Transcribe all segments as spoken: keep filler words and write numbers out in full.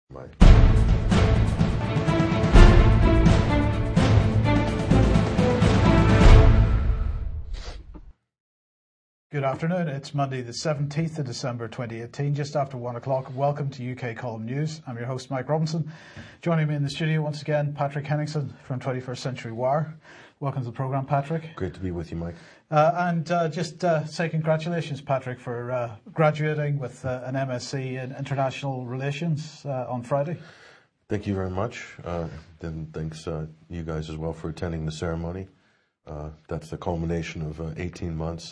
Bye. Good afternoon. It's Monday, the seventeenth of December, twenty eighteen, just after one o'clock. Welcome to U K Column News. I'm your host, Mike Robinson. Joining me in the studio once again, Patrick Henningsen from twenty-first Century Wire. Welcome to the programme, Patrick. Great to be with you, Mike. Uh, and uh, just uh, say congratulations, Patrick, for uh, graduating with uh, an M S c in International Relations uh, on Friday. Thank you very much. Uh, and thanks uh, you guys as well for attending the ceremony. Uh, that's the culmination of uh, eighteen months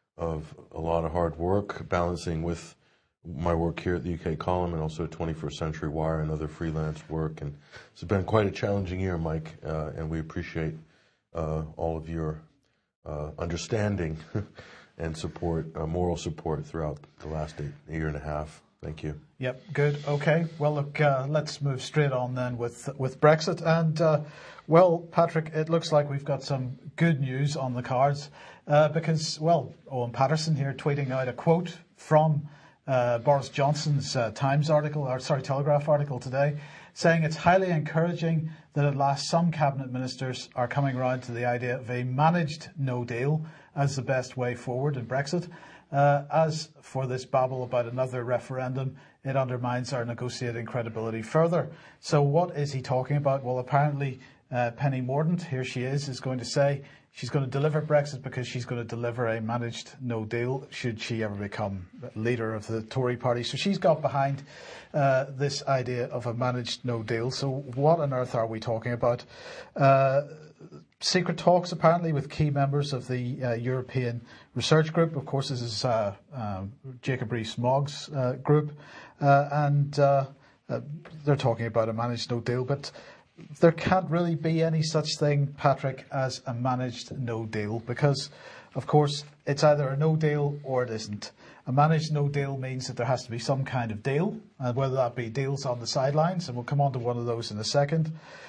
of a lot of hard work, balancing with my work here at the U K Column and also twenty-first Century Wire and other freelance work. And it's been quite a challenging year, Mike, uh, and we appreciate uh, all of your uh, understanding and support, uh, moral support throughout the last eight, year and a half. Thank you. Yep, good. Okay. Well, look, uh, let's move straight on then with with Brexit. And, uh, well, Patrick, it looks like we've got some good news on the cards uh, because, well, Owen Paterson here tweeting out a quote from uh, Boris Johnson's uh, Times article, or sorry, Telegraph article today, saying it's highly encouraging that at last some cabinet ministers are coming around to the idea of a managed no deal as the best way forward in Brexit. Uh, as for this babble about another referendum, it undermines our negotiating credibility further. So what is he talking about? Well, apparently uh, Penny Mordaunt, here she is, is going to say she's going to deliver Brexit because she's going to deliver a managed no deal should she ever become leader of the Tory party. So she's got behind uh, this idea of a managed no deal. So what on earth are we talking about? Uh, Secret talks, apparently, with key members of the uh, European Research Group. Of course, this is uh, um, Jacob Rees-Mogg's uh, group. Uh, and uh, uh, they're talking about a managed no deal. But there can't really be any such thing, Patrick, as a managed no deal. Because, of course, it's either a no deal or it isn't. A managed no deal means that there has to be some kind of deal, uh, whether that be deals on the sidelines, and we'll come on to one of those in a second,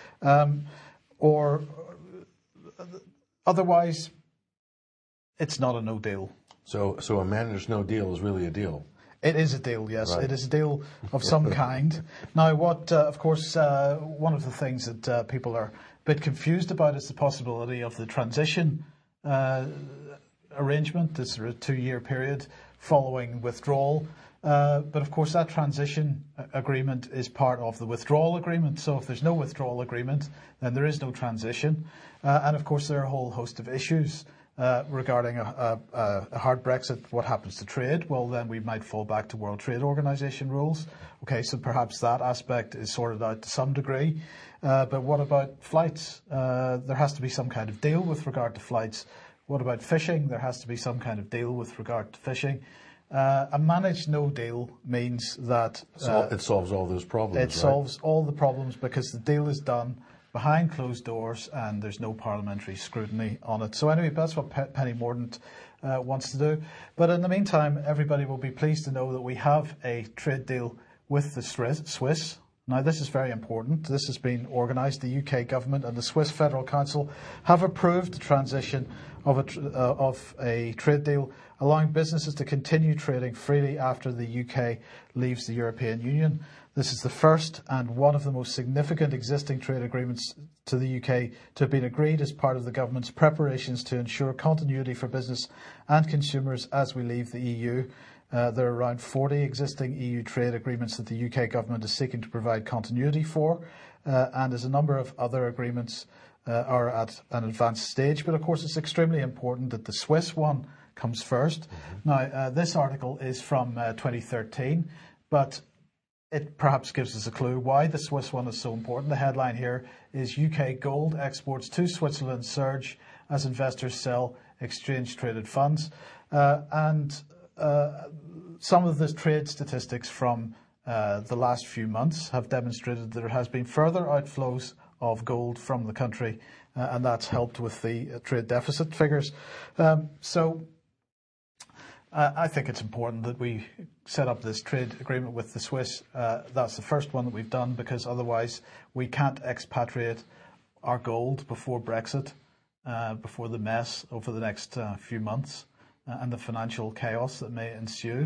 um, or... Otherwise, it's not a no deal. So, so a managed no deal is really a deal. It is a deal, yes. Right. It is a deal of some kind. Now, what, uh, of course, uh, one of the things that uh, people are a bit confused about is the possibility of the transition uh, arrangement. This is a two-year period following withdrawal. Uh, but of course, that transition agreement is part of the withdrawal agreement. So if there's no withdrawal agreement, then there is no transition. Uh, and of course, there are a whole host of issues uh, regarding a, a, a hard Brexit. What happens to trade? Well, then we might fall back to World Trade Organization rules. Okay, so perhaps that aspect is sorted out to some degree. Uh, but what about flights? Uh, there has to be some kind of deal with regard to flights. What about fishing? There has to be some kind of deal with regard to fishing. Uh, a managed no deal means that uh, it solves all those problems. It right? solves all the problems because the deal is done behind closed doors and there's no parliamentary scrutiny on it. So anyway, that's what Pe- Penny Mordaunt uh, wants to do. But in the meantime, everybody will be pleased to know that we have a trade deal with the Swiss. Now, this is very important. This has been organised. The U K government and the Swiss Federal Council have approved the transition of a, tr- uh, of a trade deal allowing businesses to continue trading freely after the U K leaves the European Union. This is the first and one of the most significant existing trade agreements to the U K to have been agreed as part of the government's preparations to ensure continuity for business and consumers as we leave the E U. Uh, there are around forty existing E U trade agreements that the U K government is seeking to provide continuity for, uh, and as a number of other agreements uh, are at an advanced stage. But of course, it's extremely important that the Swiss one comes first. Mm-hmm. Now, uh, this article is from uh, twenty thirteen, but it perhaps gives us a clue why the Swiss one is so important. The headline here is U K gold exports to Switzerland surge as investors sell exchange-traded funds. Uh, and uh, some of the trade statistics from uh, the last few months have demonstrated that there has been further outflows of gold from the country, uh, and that's helped with the uh, trade deficit figures. Um, so Uh, I think it's important that we set up this trade agreement with the Swiss. Uh, that's the first one that we've done because otherwise we can't expatriate our gold before Brexit, uh, before the mess over the next uh, few months uh, and the financial chaos that may ensue.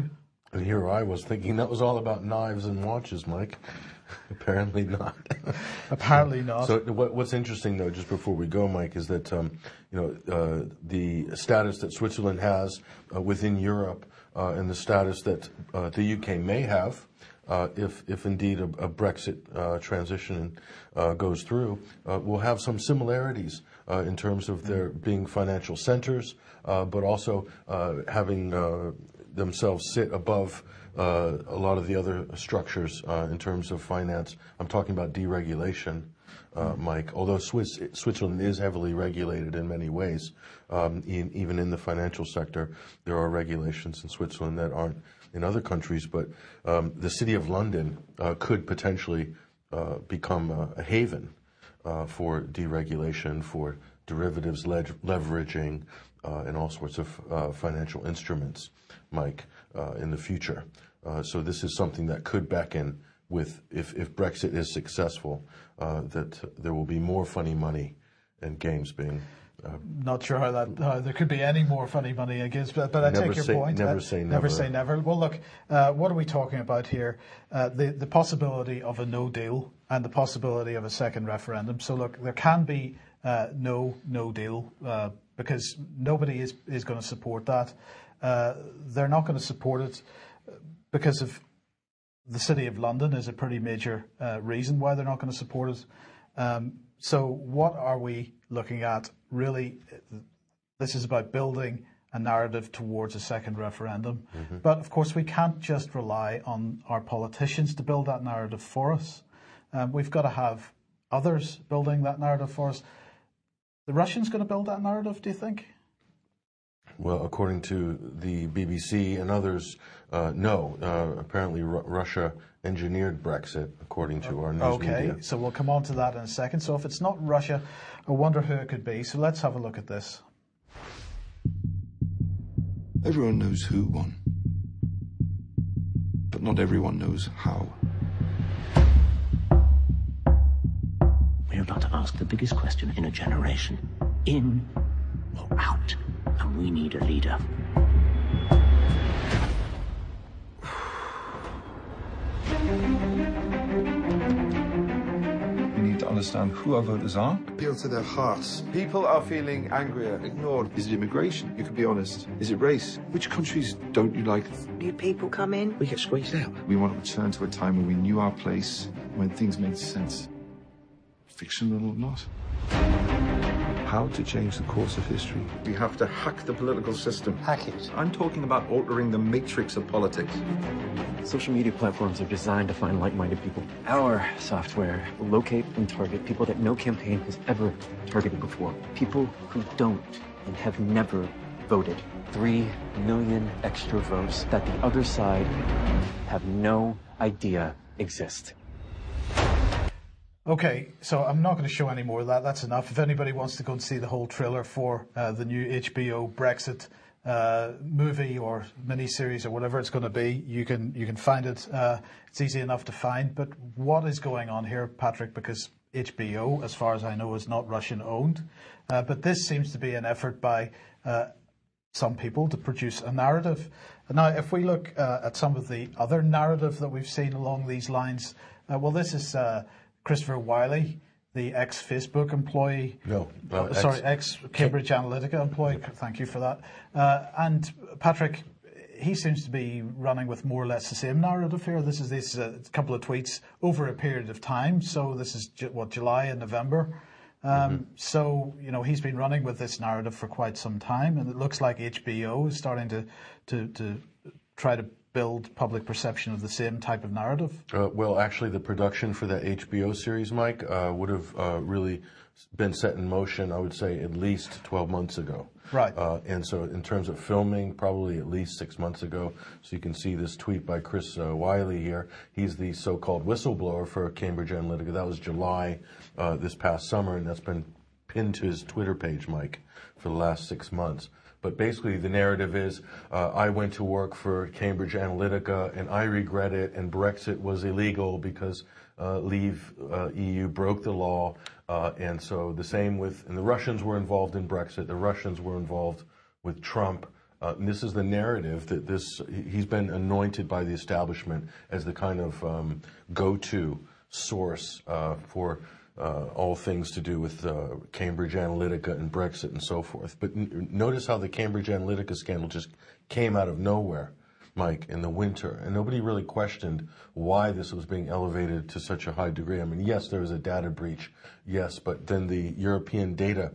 And here I was thinking that was all about knives and watches, Mike. Apparently not. Apparently not. So what, what's interesting, though, just before we go, Mike, is that um, you know uh, the status that Switzerland has uh, within Europe uh, and the status that uh, the U K may have, uh, if if indeed a, a Brexit uh, transition uh, goes through, uh, will have some similarities uh, in terms of their being financial centers, uh, but also uh, having uh, themselves sit above Uh, a lot of the other structures uh, in terms of finance. I'm talking about deregulation, uh, Mike. Although Swiss, Switzerland is heavily regulated in many ways, um, in, even in the financial sector, there are regulations in Switzerland that aren't in other countries. But um, the City of London uh, could potentially uh, become a, a haven uh, for deregulation, for derivatives le- leveraging, uh, and all sorts of uh, financial instruments, Mike, uh, in the future. Uh, so this is something that could beckon with, if, if Brexit is successful, uh, that there will be more funny money and games being. Uh, Not sure how that uh, there could be any more funny money, I guess, but, but I take your say, point. Never uh, say never. Never say never. Well, look, uh, what are we talking about here? Uh, the the possibility of a no deal and the possibility of a second referendum. So look, there can be uh, no no deal uh, because nobody is is going to support that. Uh, they're not going to support it because of the City of London is a pretty major uh, reason why they're not going to support it. Um, so what are we looking at? Really, this is about building a narrative towards a second referendum. Mm-hmm. But of course, we can't just rely on our politicians to build that narrative for us. Um, we've got to have others building that narrative for us. The Russians going to build that narrative, do you think? Well, according to the B B C and others, uh, no. Uh, apparently, R- Russia engineered Brexit, according to our news okay, media. Okay, so we'll come on to that in a second. So if it's not Russia, I wonder who it could be. So let's have a look at this. Everyone knows who won, but not everyone knows how. We are about to ask the biggest question in a generation. In or out? And we need a leader. We need to understand who our voters are. Appeal to their hearts. People are feeling angrier, ignored. Is it immigration? You can be honest. Is it race? Which countries don't you like? New people come in, we get squeezed out. We want to return to a time when we knew our place, when things made sense. Fictional or not. How to change the course of history. We have to hack the political system. Hack it. I'm talking about altering the matrix of politics. Social media platforms are designed to find like-minded people. Our software will locate and target people that no campaign has ever targeted before. People who don't and have never voted. Three million extra votes that the other side have no idea exist. Okay, so I'm not going to show any more of that. That's enough. If anybody wants to go and see the whole trailer for uh, the new H B O Brexit uh, movie or miniseries or whatever it's going to be, you can you can find it. Uh, it's easy enough to find. But what is going on here, Patrick? Because H B O, as far as I know, is not Russian owned. Uh, but this seems to be an effort by uh, some people to produce a narrative. Now, if we look uh, at some of the other narrative that we've seen along these lines, uh, well, this is Uh, Christopher Wiley, the ex-Facebook employee. No, uh, uh, sorry, ex-Cambridge Analytica employee. Thank you for that. Uh, and Patrick, he seems to be running with more or less the same narrative here. This is this uh, couple of tweets over a period of time. So this is ju- what July and November. Um, mm-hmm. So you know he's been running with this narrative for quite some time, and it looks like H B O is starting to to, to try to build public perception of the same type of narrative? Uh, well, actually, the production for that H B O series, Mike, uh, would have uh, really been set in motion, I would say, at least twelve months ago. Right. Uh, and so in terms of filming, probably at least six months ago. So you can see this tweet by Chris uh, Wiley here. He's the so-called whistleblower for Cambridge Analytica. That was July uh, this past summer, and that's been pinned to his Twitter page, Mike, for the last six months. But basically the narrative is, uh, I went to work for Cambridge Analytica and I regret it, and Brexit was illegal because uh, Leave uh, E U broke the law. Uh, and so the same with, and the Russians were involved in Brexit. The Russians were involved with Trump. Uh, and this is the narrative that this, he's been anointed by the establishment as the kind of um, go-to source uh, for uh, all things to do with uh, Cambridge Analytica and Brexit and so forth. But n- notice how the Cambridge Analytica scandal just came out of nowhere, Mike, in the winter. And nobody really questioned why this was being elevated to such a high degree. I mean, yes, there was a data breach, yes, but then the European data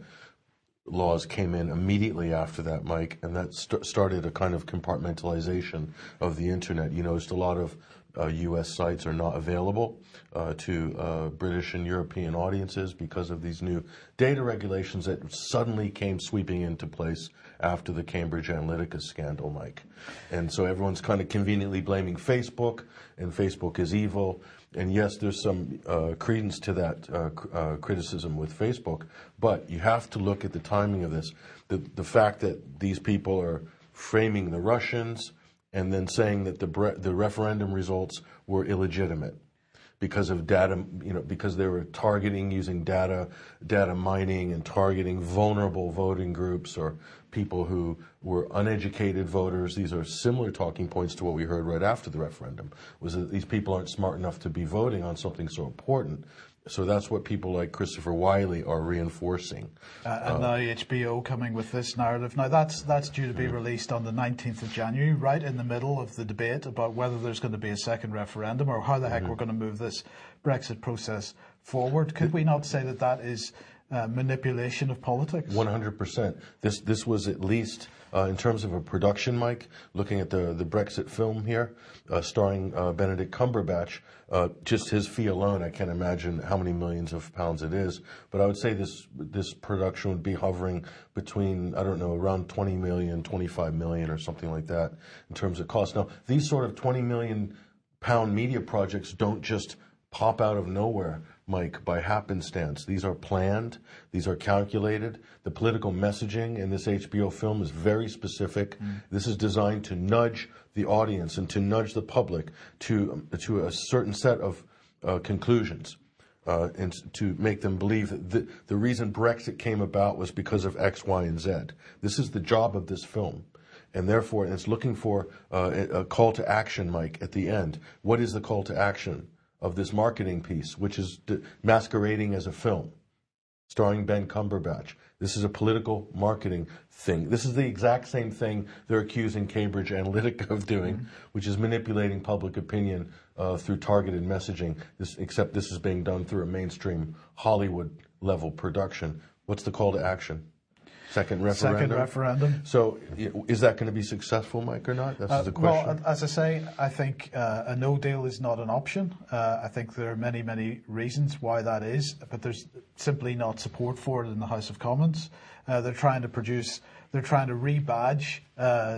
laws came in immediately after that, Mike, and that st- started a kind of compartmentalization of the internet. You noticed a lot of uh, U S sites are not available uh, to uh, British and European audiences because of these new data regulations that suddenly came sweeping into place after the Cambridge Analytica scandal, Mike. And so everyone's kind of conveniently blaming Facebook, and Facebook is evil. And yes, there's some uh, credence to that uh, cr- uh, criticism with Facebook, but you have to look at the timing of this. The, the fact that these people are framing the Russians and then saying that the bre- the referendum results were illegitimate because of data, you know, because they were targeting using data, data mining and targeting vulnerable voting groups or people who were uneducated voters. These are similar talking points to what we heard right after the referendum, was that these people aren't smart enough to be voting on something so important. So that's what people like Christopher Wiley are reinforcing. Uh, and now H B O coming with this narrative. Now that's that's due to be released on the nineteenth of January, right in the middle of the debate about whether there's going to be a second referendum or how the heck mm-hmm. we're going to move this Brexit process forward. Could we not say that that is uh, manipulation of politics? one hundred percent. This this was at least, uh, in terms of a production, Mike, looking at the, the Brexit film here, uh, starring uh, Benedict Cumberbatch, uh, just his fee alone, I can't imagine how many millions of pounds it is. But I would say this this production would be hovering between, I don't know, around twenty million, twenty-five million or something like that in terms of cost. Now, these sort of twenty million pound media projects don't just pop out of nowhere, Mike, by happenstance. These are planned. These are calculated. The political messaging in this H B O film is very specific. Mm. This is designed to nudge the audience and to nudge the public to to a certain set of uh, conclusions, uh, and to make them believe that the, the reason Brexit came about was because of X, Y, and Z. This is the job of this film. And therefore, it's looking for uh, a, a call to action, Mike, at the end. What is the call to action of this marketing piece, which is d- masquerading as a film, starring Ben Cumberbatch? This is a political marketing thing. This is the exact same thing they're accusing Cambridge Analytica of doing, mm-hmm. which is manipulating public opinion uh, through targeted messaging, this, except this is being done through a mainstream Hollywood-level production. What's the call to action? Second referendum. Second referendum. So, is that going to be successful, Mike, or not? That's uh, the question. Well, as I say, I think uh, a no deal is not an option. Uh, I think there are many, many reasons why that is, but there's simply not support for it in the House of Commons. Uh, they're trying to produce, they're trying to rebadge uh, uh,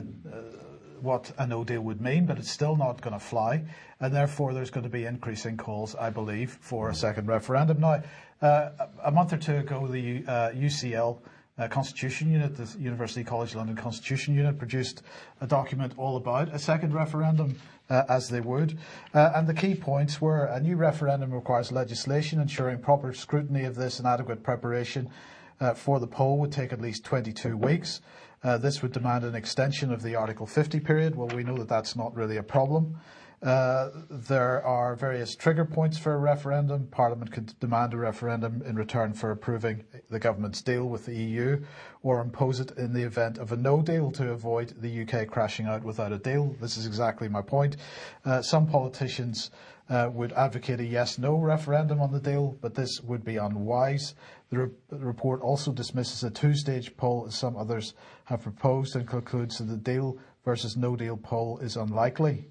what a no deal would mean, but it's still not going to fly, and therefore there's going to be increasing calls, I believe, for a second referendum. Now, uh, a month or two ago, the uh, U C L Uh, Constitution Unit, the University College London Constitution Unit, produced a document all about a second referendum, uh, as they would. Uh, and the key points were: a new referendum requires legislation ensuring proper scrutiny of this and adequate preparation uh, for the poll would take at least twenty-two weeks. Uh, this would demand an extension of the Article fifty period. Well, we know that that's not really a problem. Uh, there are various trigger points for a referendum. Parliament could demand a referendum in return for approving the government's deal with the E U, or impose it in the event of a no deal to avoid the U K crashing out without a deal. This is exactly my point. Uh, some politicians uh, would advocate a yes-no referendum on the deal, but this would be unwise. The, re- the report also dismisses a two-stage poll, as some others have proposed, and concludes that the deal versus no deal poll is unlikely.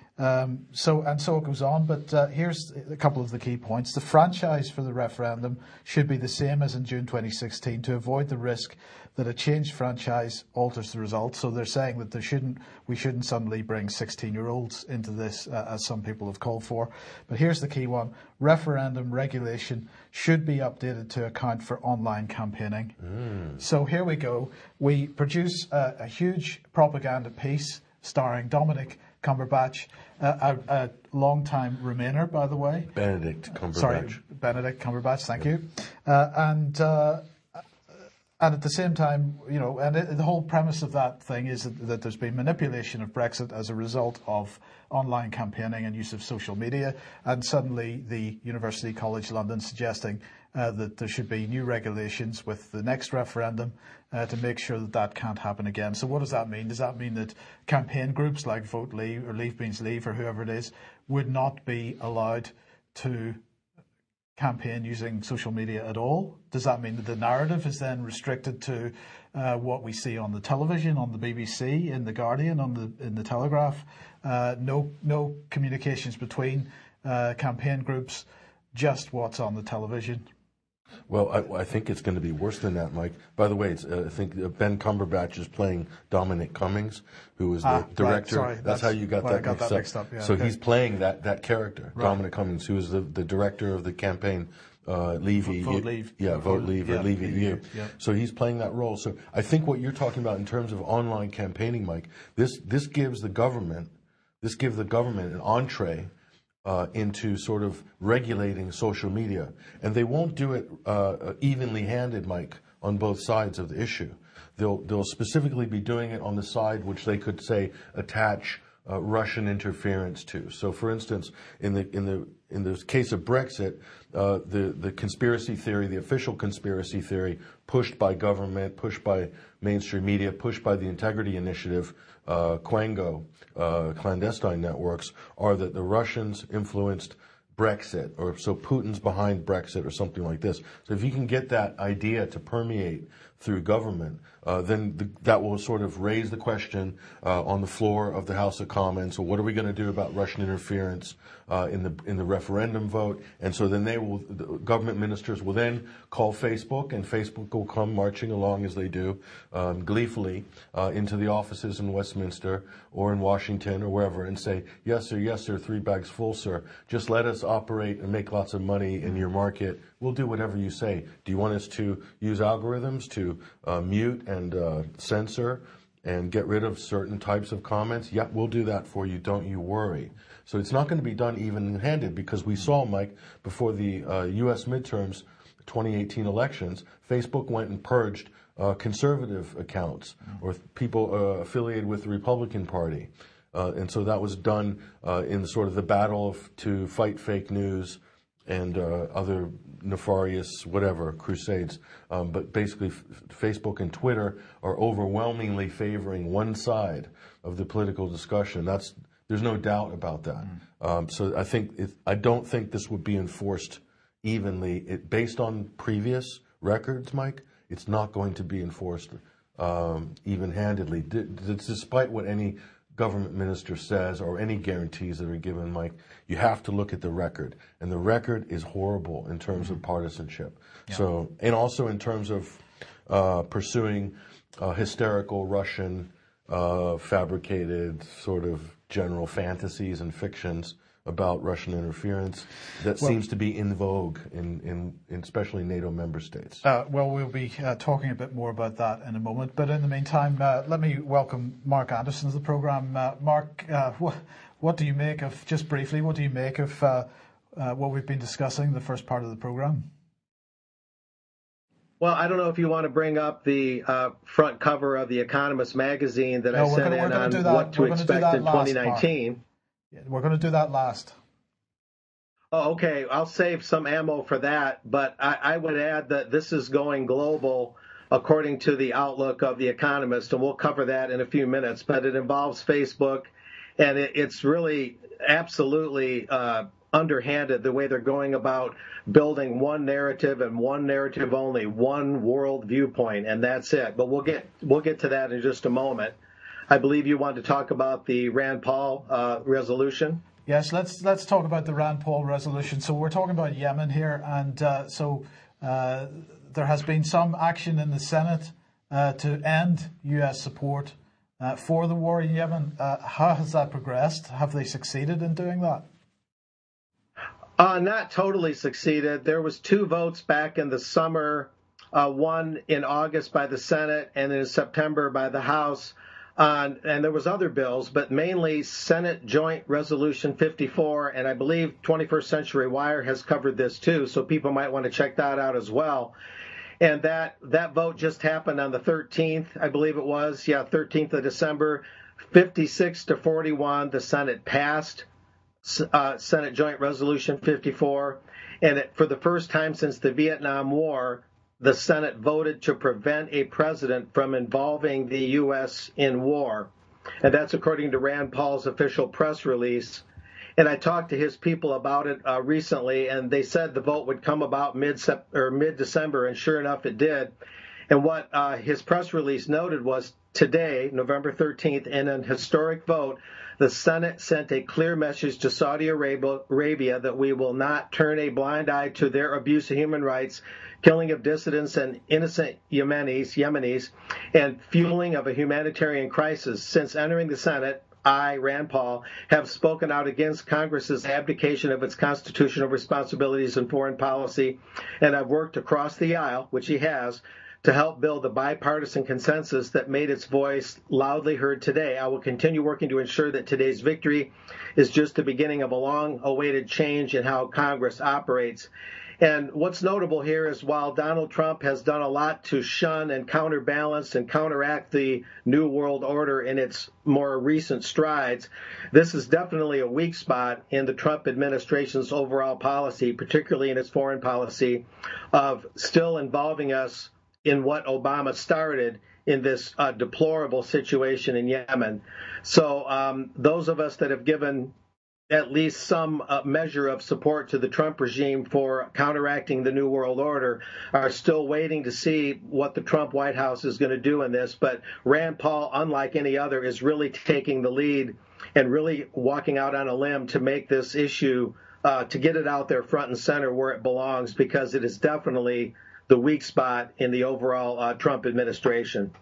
Um, so and so it goes on, but uh, here's a couple of the key points. The franchise for the referendum should be the same as in June twenty sixteen to avoid the risk that a changed franchise alters the result. So they're saying that there shouldn't, we shouldn't suddenly bring sixteen-year-olds into this, uh, as some people have called for. But here's the key one. Referendum regulation should be updated to account for online campaigning. Mm. So here we go. We produce a, a huge propaganda piece starring Dominic Cumberbatch, uh, a, a long-time Remainer, by the way. Benedict Cumberbatch. Sorry, Benedict Cumberbatch, thank yeah. you. Uh, and uh, And at the same time, you know, and it, the whole premise of that thing is that, that there's been manipulation of Brexit as a result of online campaigning and use of social media. And suddenly the University College London suggesting uh, that there should be new regulations with the next referendum uh, to make sure that that can't happen again. So what does that mean? Does that mean that campaign groups like Vote Leave or Leave Means Leave or whoever it is would not be allowed to campaign using social media at all? Does that mean that the narrative is then restricted to uh, what we see on the television, on the B B C, in the Guardian, on the in the Telegraph? Uh, no, no communications between uh, campaign groups, just what's on the television. Well, I, I think it's going to be worse than that, Mike. By the way, it's, uh, I think uh, Ben Cumberbatch is playing Dominic Cummings, who is the ah, director. Right, sorry, that's, that's how you got well, that, got mixed, that up. mixed up. Yeah, so okay. he's playing that, that character, Right. Dominic Cummings, who is the, the director of the campaign uh, Leave Vote, E U. vote Leave. Yeah, Vote, vote Leave or yeah, Leave E U. Yeah. So he's playing that role. So I think what you're talking about in terms of online campaigning, Mike, this this gives the government this gives the government an entree Uh, into sort of regulating social media. And they won't do it uh, evenly handed, Mike, on both sides of the issue. They'll, they'll specifically be doing it on the side which they could say attach uh, Russian interference to. So, for instance, in the in the in the case of Brexit, uh, the the conspiracy theory, the official conspiracy theory, pushed by government, pushed by mainstream media, pushed by the Integrity Initiative, uh, Quango, uh, clandestine networks, are that the Russians influenced Brexit, or so Putin's behind Brexit, or something like this. So if you can get that idea to permeate through government, uh, then the, that will sort of raise the question uh, on the floor of the House of Commons. So what are we going to do about Russian interference uh, in the in the referendum vote? And so then they will, the government ministers will then call Facebook, and Facebook will come marching along as they do, um, gleefully uh, into the offices in Westminster or in Washington or wherever, and say, yes sir, yes sir, three bags full, sir. Just let us operate and make lots of money in your market. We'll do whatever you say. Do you want us to use algorithms to uh, mute and uh, censor and get rid of certain types of comments? Yeah, we'll do that for you. Don't you worry. So it's not going to be done even-handed, because we saw, Mike, before the uh, U S midterms, twenty eighteen elections, Facebook went and purged uh, conservative accounts or people uh, affiliated with the Republican Party. Uh, and so that was done uh, in sort of the battle of, to fight fake news and uh, other nefarious, whatever, crusades. Um, but basically, f- Facebook and Twitter are overwhelmingly favoring one side of the political discussion. That's there's no doubt about that. Mm. Um, so I think it, I don't think this would be enforced evenly. It, based on previous records, Mike, it's not going to be enforced um, even-handedly, d- d- despite what any government minister says or any guarantees that are given, Mike. You have to look at the record, and the record is horrible in terms mm-hmm. of partisanship. Yeah. So, and also in terms of uh, pursuing uh, hysterical Russian uh, fabricated sort of general fantasies and fictions about Russian interference that well, seems to be in vogue in, in, in especially NATO member states. Uh, well, we'll be uh, talking a bit more about that in a moment. But in the meantime, uh, let me welcome Mark Anderson to the programme. Uh, Mark, uh, what, what do you make of, just briefly, what do you make of uh, uh, what we've been discussing, the first part of the programme? Well, I don't know if you want to bring up the uh, front cover of The Economist magazine that no, I sent gonna, in on that, what to expect in twenty nineteen. Part. Yeah, we're going to do that last. Oh, okay. I'll save some ammo for that. But I, I would add that this is going global according to the outlook of The Economist, and we'll cover that in a few minutes. But it involves Facebook, and it, it's really absolutely uh, underhanded the way they're going about building one narrative and one narrative only, one world viewpoint, and that's it. But we'll get we'll get to that in just a moment. I believe you want to talk about the Rand Paul uh, resolution. Yes, let's let's talk about the Rand Paul resolution. So we're talking about Yemen here, and uh, so uh, there has been some action in the Senate uh, to end U S support uh, for the war in Yemen. Uh, how has that progressed? Have they succeeded in doing that? Uh, not totally succeeded. There was two votes back in the summer, uh, one in August by the Senate and in September by the House. Uh, and there was other bills, but mainly Senate Joint Resolution fifty-four, and I believe twenty-first Century Wire has covered this too, so people might want to check that out as well. And that, that vote just happened on the thirteenth, I believe it was. Yeah, thirteenth of December. fifty-six to forty-one, the Senate passed uh, Senate Joint Resolution fifty-four. And it, for the first time since the Vietnam War, the Senate voted to prevent a president from involving the U S in war. And that's according to Rand Paul's official press release. And I talked to his people about it uh, recently, and they said the vote would come about mid or mid-December, and sure enough, it did. And what uh, his press release noted was today, November thirteenth, in an historic vote, the Senate sent a clear message to Saudi Arabia that we will not turn a blind eye to their abuse of human rights, killing of dissidents and innocent Yemenis, Yemenis, and fueling of a humanitarian crisis. Since entering the Senate, I, Rand Paul, have spoken out against Congress's abdication of its constitutional responsibilities in foreign policy, and I've worked across the aisle, which he has, to help build the bipartisan consensus that made its voice loudly heard today. I will continue working to ensure that today's victory is just the beginning of a long-awaited change in how Congress operates. And what's notable here is while Donald Trump has done a lot to shun and counterbalance and counteract the New World Order in its more recent strides, this is definitely a weak spot in the Trump administration's overall policy, particularly in its foreign policy, of still involving us in what Obama started in this uh, deplorable situation in Yemen. So um, those of us that have given at least some uh, measure of support to the Trump regime for counteracting the New World Order are still waiting to see what the Trump White House is going to do in this. But Rand Paul, unlike any other, is really taking the lead and really walking out on a limb to make this issue, uh, to get it out there front and center where it belongs, because it is definitely the weak spot in the overall uh, Trump administration.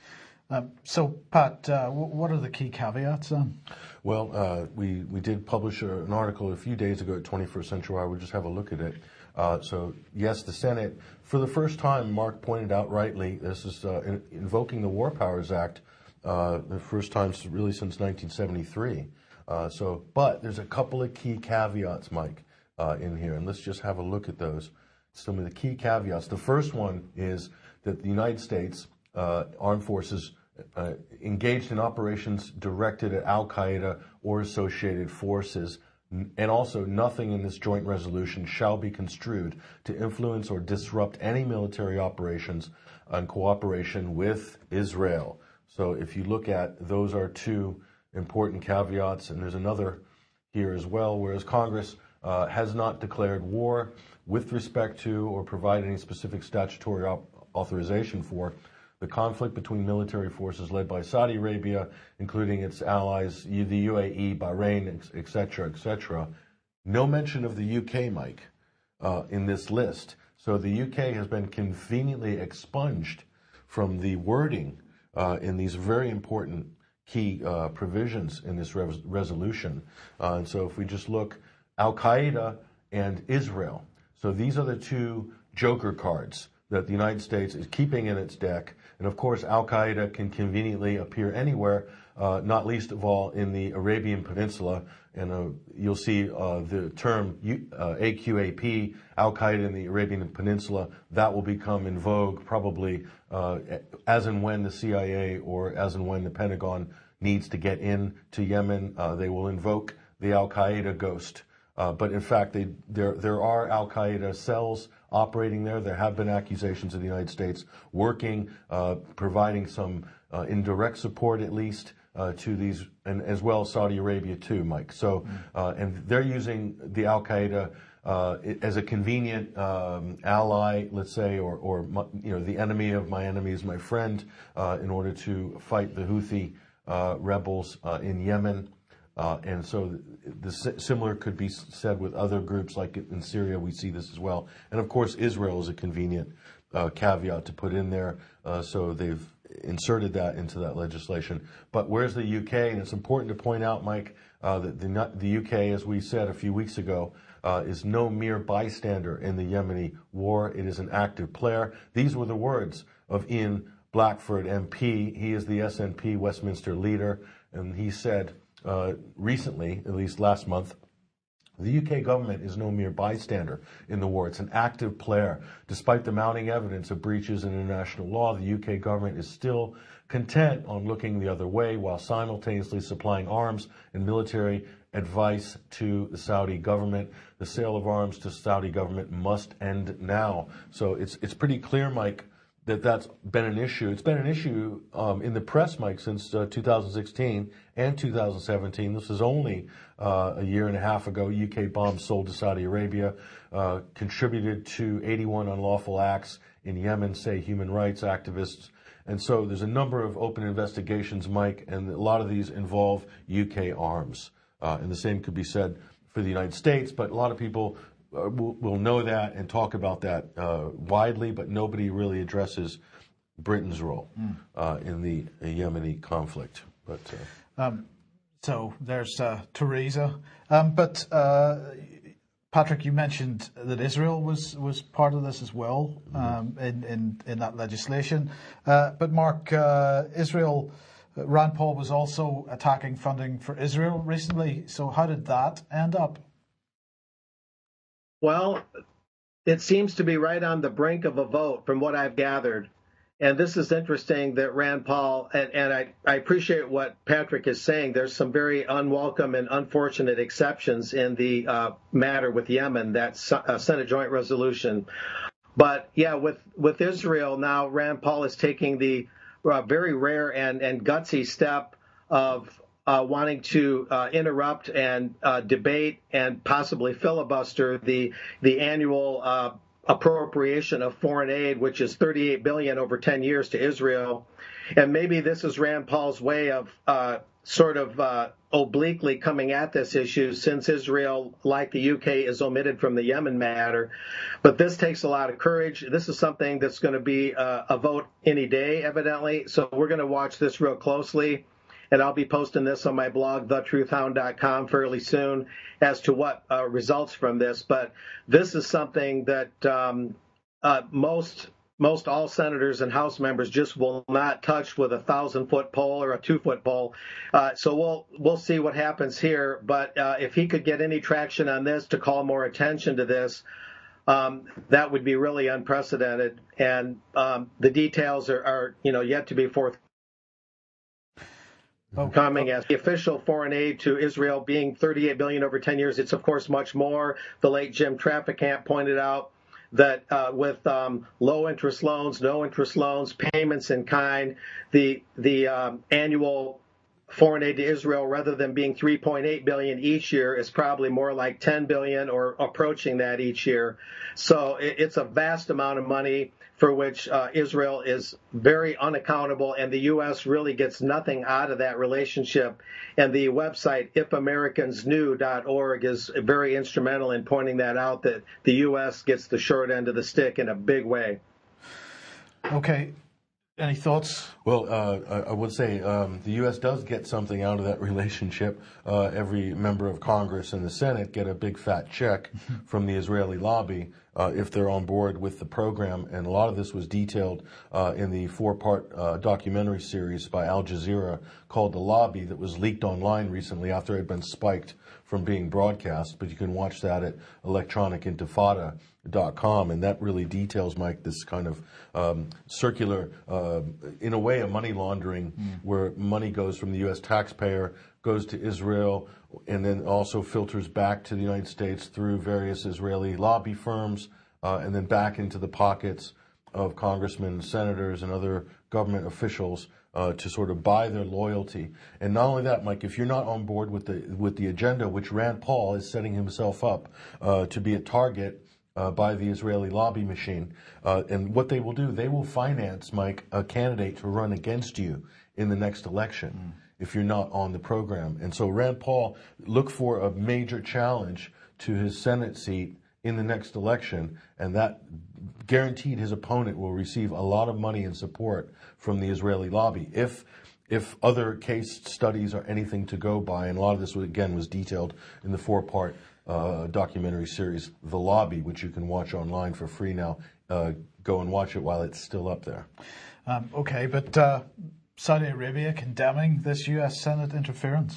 Um, so, Pat, uh, w- what are the key caveats then? Well, uh, we, we did publish a, an article a few days ago at twenty-first Century Wire. We'll just have a look at it. Uh, so, yes, the Senate, for the first time, Mark pointed out rightly, this is uh, in, invoking the War Powers Act, uh, the first time really since nineteen seventy-three. Uh, so, but there's a couple of key caveats, Mike, uh, in here, and let's just have a look at those. Some of the key caveats. The first one is that the United States uh, Armed Forces uh, engaged in operations directed at Al-Qaeda or associated forces, and also nothing in this joint resolution shall be construed to influence or disrupt any military operations in cooperation with Israel. So if you look at, those are two important caveats, and there's another here as well, whereas Congress uh, has not declared war with respect to or provide any specific statutory op- authorization for the conflict between military forces led by Saudi Arabia, including its allies, the U A E, Bahrain, et cetera, et cetera. No mention of the U K, Mike, uh, in this list. So the U K has been conveniently expunged from the wording uh, in these very important key uh, provisions in this res- resolution. Uh, and so if we just look, Al-Qaeda and Israel. So these are the two joker cards that the United States is keeping in its deck. And of course, Al-Qaeda can conveniently appear anywhere, uh, not least of all in the Arabian Peninsula. And uh, you'll see uh, the term uh, A Q A P, Al-Qaeda in the Arabian Peninsula, that will become in vogue probably uh, as and when the C I A or as and when the Pentagon needs to get into Yemen. Uh, they will invoke the Al-Qaeda ghost. Uh, but in fact, they, there there are Al-Qaeda cells operating there. There have been accusations of the United States working, uh, providing some uh, indirect support at least uh, to these, and as well as Saudi Arabia too, Mike. So, uh, and they're using the Al-Qaeda uh, as a convenient um, ally, let's say, or, or you know, the enemy of my enemy is my friend, uh, in order to fight the Houthi uh, rebels uh, in Yemen. Uh, and so the, the similar could be said with other groups, like in Syria, we see this as well. And of course, Israel is a convenient uh, caveat to put in there. Uh, so they've inserted that into that legislation. But where's the U K? And it's important to point out, Mike, uh, that the, the U K, as we said a few weeks ago, uh, is no mere bystander in the Yemeni war. It is an active player. These were the words of Ian Blackford, M P. He is the S N P Westminster leader, and he said, Uh, recently, at least last month, The U K government is no mere bystander in the war. It's an active player. Despite the mounting evidence of breaches in international law, the U K government is still content on looking the other way while simultaneously supplying arms and military advice to the Saudi government. The sale of arms to Saudi government must end now. So it's it's pretty clear, Mike, that that's been an issue. It's been an issue um, in the press, Mike, since uh, two thousand sixteen and two thousand seventeen. This is only uh, a year and a half ago. U K bombs sold to Saudi Arabia uh, contributed to eighty-one unlawful acts in Yemen, say human rights activists. And so there's a number of open investigations, Mike, and a lot of these involve U K arms. Uh, and the same could be said for the United States, but a lot of people uh, will, will know that and talk about that uh, widely, but nobody really addresses Britain's role mm. uh, in the uh, Yemeni conflict. But uh, um, so there's uh, Theresa. Um, but uh, Patrick, you mentioned that Israel was, was part of this as well um, in, in, in that legislation. Uh, but Mark, uh, Israel, uh, Rand Paul was also attacking funding for Israel recently. So how did that end up? Well, it seems to be right on the brink of a vote from what I've gathered. And this is interesting that Rand Paul, and, and I, I appreciate what Patrick is saying. There's some very unwelcome and unfortunate exceptions in the uh, matter with Yemen, that uh, Senate Joint Resolution. But yeah, with, with Israel now, Rand Paul is taking the uh, very rare and, and gutsy step of uh, wanting to uh, interrupt and uh, debate and possibly filibuster the, the annual uh appropriation of foreign aid, which is thirty-eight billion dollars over ten years to Israel. And maybe this is Rand Paul's way of uh, sort of uh, obliquely coming at this issue, since Israel, like the U K, is omitted from the Yemen matter. But this takes a lot of courage. This is something that's going to be uh, a vote any day, evidently. So we're going to watch this real closely. And I'll be posting this on my blog, the truth hound dot com, fairly soon as to what uh, results from this. But this is something that um, uh, most most all senators and House members just will not touch with a thousand-foot pole or a two-foot pole. Uh, so we'll we'll see what happens here. But uh, if he could get any traction on this to call more attention to this, um, that would be really unprecedented. And um, the details are, are, you know, yet to be forthcoming. Okay. Coming as the official foreign aid to Israel being thirty-eight billion dollars over ten years. It's, of course, much more. The late Jim Traficant pointed out that uh, with um, low-interest loans, no-interest loans, payments in kind, the the um, annual foreign aid to Israel, rather than being three point eight billion dollars each year, is probably more like ten billion dollars or approaching that each year. So it, it's a vast amount of money for which uh, Israel is very unaccountable, and the U S really gets nothing out of that relationship. And the website if americans knew dot org is very instrumental in pointing that out, that the U S gets the short end of the stick in a big way. Okay. Any thoughts? Well, uh, I would say um, the U S does get something out of that relationship. Uh, every member of Congress and the Senate get a big fat check from the Israeli lobby uh, if they're on board with the program. And a lot of this was detailed uh, in the four-part uh, documentary series by Al Jazeera called The Lobby that was leaked online recently after it had been spiked from being broadcast. But you can watch that at electronic intifada dot com, and that really details, Mike, this kind of um, circular, uh, in a way, a money laundering, mm. where money goes from the U S taxpayer, goes to Israel, and then also filters back to the United States through various Israeli lobby firms, uh, and then back into the pockets of congressmen, senators, and other government officials uh, to sort of buy their loyalty. And not only that, Mike, if you're not on board with the with the agenda, which Rand Paul is setting himself up uh, to be a target Uh, by the Israeli lobby machine. Uh, and what they will do, they will finance, Mike, a candidate to run against you in the next election mm. if you're not on the program. And so Rand Paul, look for a major challenge to his Senate seat in the next election, and that guaranteed his opponent will receive a lot of money and support from the Israeli lobby. If If other case studies are anything to go by, and a lot of this, again, was detailed in the four-part uh, documentary series, The Lobby, which you can watch online for free now. Uh, go and watch it while it's still up there. Um, okay, but uh, Saudi Arabia condemning this U S Senate interference?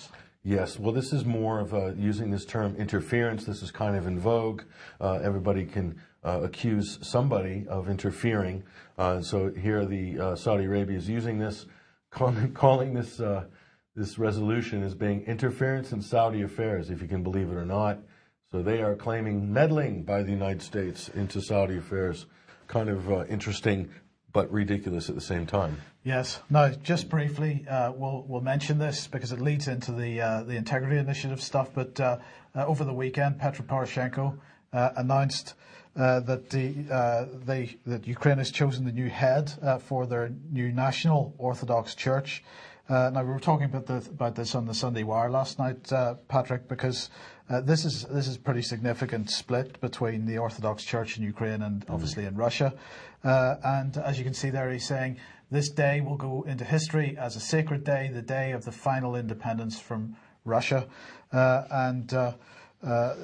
Yes, well, this is more of a, using this term interference. This is kind of in vogue. Uh, everybody can uh, accuse somebody of interfering. Uh, so here, the uh, Saudi Arabia is using this, calling, calling this uh, this resolution as being interference in Saudi affairs, if you can believe it or not. So they are claiming meddling by the United States into Saudi affairs. Kind of uh, interesting, but ridiculous at the same time. Yes. Now, just briefly, uh, we'll we'll mention this because it leads into the uh, the Integrity Initiative stuff. But uh, uh, over the weekend, Petro Poroshenko uh, announced uh, that the uh, they that Ukraine has chosen the new head uh, for their new national Orthodox Church. Uh, now, we were talking about, the, about this on the Sunday Wire last night, uh, Patrick, because uh, this is this is pretty significant split between the Orthodox Church in Ukraine and obviously in Russia. Uh, and as you can see there, he's saying this day will go into history as a sacred day, the day of the final independence from Russia. Uh, and uh, uh,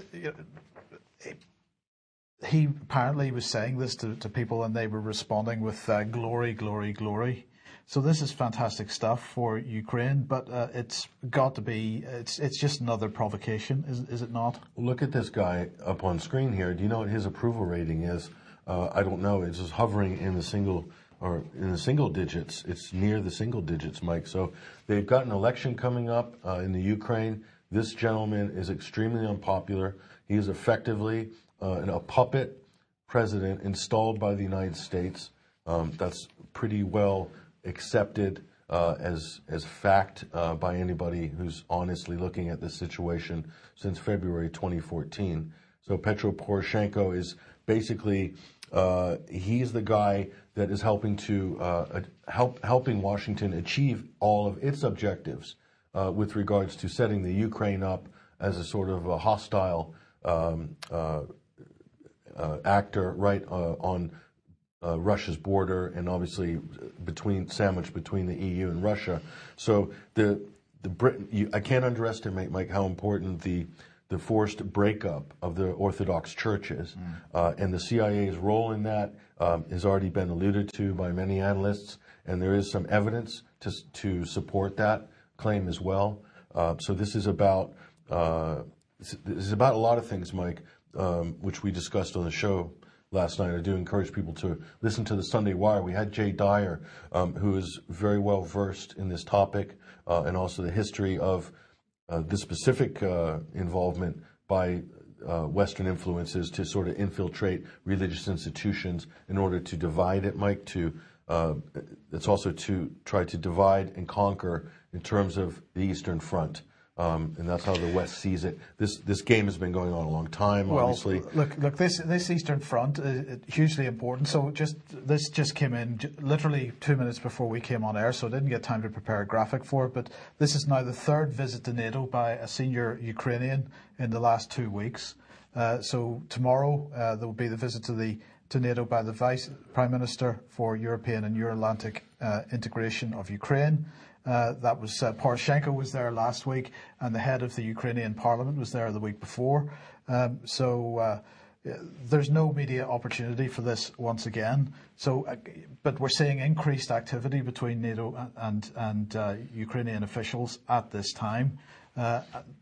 he apparently was saying this to, to people, and they were responding with uh, glory, glory, glory. So this is fantastic stuff for Ukraine, but uh, it's got to be, it's it's just another provocation, is is it not? Look at this guy up on screen here. Do you know what his approval rating is? Uh, I don't know. It's just hovering in the single or in the single digits. It's near the single digits, Mike. So they've got an election coming up uh, in the Ukraine. This gentleman is extremely unpopular. He is effectively uh, a puppet president installed by the United States. Um, that's pretty well accepted uh, as as fact uh, by anybody who's honestly looking at this situation since February twenty fourteen. So Petro Poroshenko is basically uh, he's the guy that is helping to uh, help helping Washington achieve all of its objectives uh, with regards to setting the Ukraine up as a sort of a hostile um, uh, uh, actor right uh, on Uh, Russia's border, and obviously between sandwiched between the E U and Russia. So the the Britain, you, I can't underestimate, Mike, how important the the forced breakup of the Orthodox churches mm. uh, and the C I A's role in that um, has already been alluded to by many analysts, and there is some evidence to to support that claim as well. Uh, so this is about uh, this is about a lot of things, Mike, um, which we discussed on the show last night. I do encourage people to listen to the Sunday Wire. We had Jay Dyer, um, who is very well versed in this topic uh, and also the history of uh, the specific uh, involvement by uh, Western influences to sort of infiltrate religious institutions in order to divide it, Mike. To uh, it's also to try to divide and conquer in terms of the Eastern Front. Um, and that's how the West sees it. This this game has been going on a long time, well, obviously. Look, look, this this Eastern Front is hugely important. So just this just came in literally two minutes before we came on air, so I didn't get time to prepare a graphic for it. But this is now the third visit to NATO by a senior Ukrainian in the last two weeks. Uh, so tomorrow uh, there will be the visit to the to NATO by the Vice Prime Minister for European and Euro-Atlantic uh, integration of Ukraine. Uh, that was uh, Poroshenko was there last week, and the head of the Ukrainian Parliament was there the week before. Um, so uh, there's no media opportunity for this once again. So, uh, but we're seeing increased activity between NATO and and uh, Ukrainian officials at this time. Uh,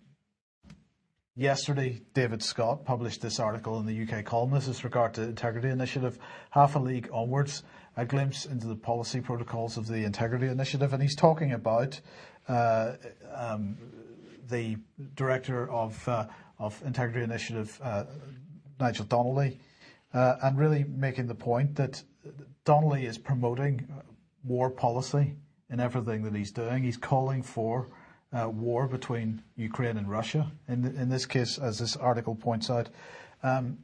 Yesterday, David Scott published this article in the U K Columnist with regard to Integrity Initiative, half a league onwards, a glimpse into the policy protocols of the Integrity Initiative. And he's talking about uh, um, the director of, uh, of Integrity Initiative, uh, Nigel Donnelly, uh, and really making the point that Donnelly is promoting war policy in everything that he's doing. He's calling for Uh, war between Ukraine and Russia. In the, in this case, as this article points out, um,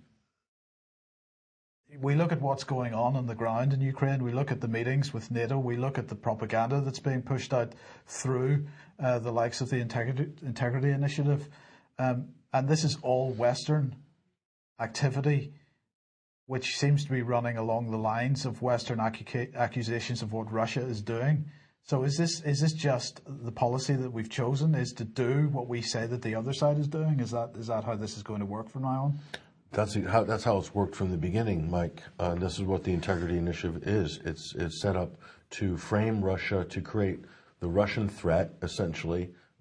we look at what's going on on the ground in Ukraine. We look at the meetings with NATO. We look at the propaganda that's being pushed out through uh, the likes of the Integrity, Integrity Initiative. Um, and this is all Western activity, which seems to be running along the lines of Western accu- accusations of what Russia is doing. So is this is this just the policy that we've chosen, is to do what we say that the other side is doing? Is that is that how this is going to work from now on? That's how that's how it's worked from the beginning, Mike. Uh, this is what the Integrity Initiative is. It's it's set up to frame Russia, to create the Russian threat, essentially,